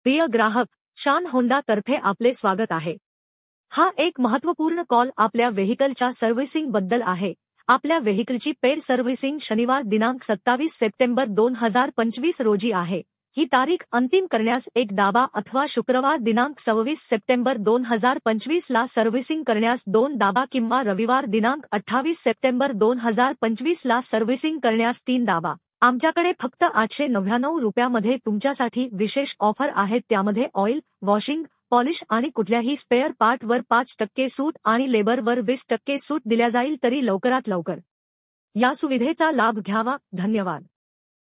प्रिय ग्राहक, शान होंडा तर्फे आपले स्वागत आहे. हा एक महत्त्वपूर्ण कॉल आपल्या व्हेइकलच्या सर्व्हिसिंग बद्दल आहे. आपल्या व्हेइकलची पेड सर्व्हिसिंग शनिवार दिनांक 27 सप्टेंबर 2025 रोजी आहे. ही तारीख अंतिम करण्यास एक दाबा अथवा शुक्रवार दिनांक 26 सप्टेंबर 2025 ला सर्व्हिसिंग करण्यास 2 दाबा किंवा रविवार दिनांक 28 सप्टेंबर 2025 ला सर्व्हिसिंग करण्यास 3 दाबा. आमच्याकडे फक्त 899 रुपयामध्ये तुमच्यासाठी विशेष ऑफर आहेत, त्यामध्ये ऑइल, वॉशिंग, पॉलिश आणि कुठल्याही स्पेअर पार्टवर 5% सूट आणि लेबरवर 20% सूट दिल्या जाईल. तरी लवकरात लवकर या सुविधेचा लाभ घ्यावा. धन्यवाद.